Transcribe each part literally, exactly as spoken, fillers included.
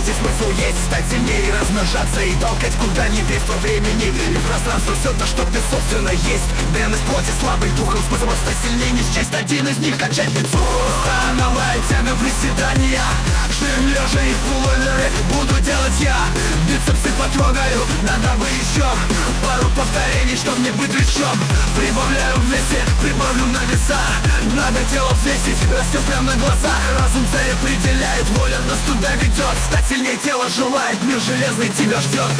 здесь смысл есть стать сильнее, размножаться и толкать куда ни весь во времени и пространство. Все то, что ты собственно есть. ДНС плоти, слабый духом, способов стать сильнее не счесть. Один из них качать лицо. Становая тяга приседания, жим лежа и пуловеры буду делать я. Бицепсы потрогаю, надо бы еще пару повторений, чтоб не быть речом. Прибавляю в весе, прибавлю на веса. Надо тело взвесить, растет прямо на глазах. Разум цель определяет, воля нас туда ведет. Стать сильнее тело желает, мир железный тебя ждет.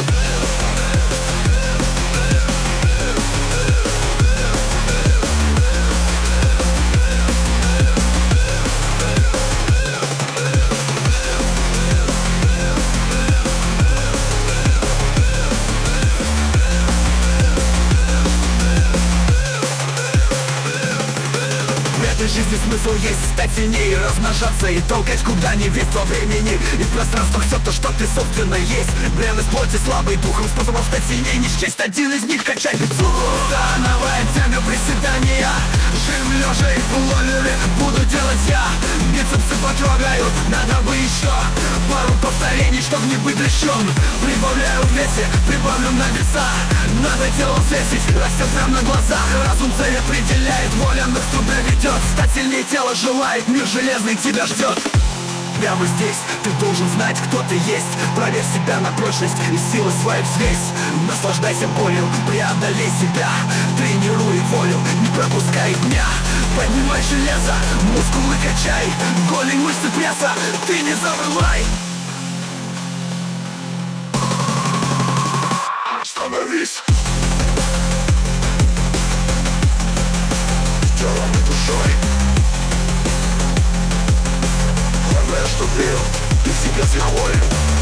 В этой жизни смысл есть стать сильнее, размножаться и толкать куда ни весь во времени и в пространствах все то, что ты собственно есть. Бренность плоти, слабый духом, способов стать сильнее не счесть. Один из них качать лицо. Становая тяга приседания, жим лежа и пуловеры буду делать я. Бицепсы потрогают, надо бы еще пару повторений, чтоб не быть дрыщом. Прибавляю в весе, прибавлю на веса. Надо тело взвесить, растет прямо на глазах. Разум цель определяет, воля нас туда ведет. Стать сильнее тело желает, мир железный тебя ждет. Прямо здесь ты должен знать, кто ты есть. Проверь себя на прочность и силы свои взвесь. Наслаждайся болью, преодолей себя. Тренируй волю, не пропускай дня. Поднимай железо, мускулы качай. Голень, мышцы пресса, ты не забывай. Остановись. Телом и душой. Главное, что ты, ты себя с лихвой.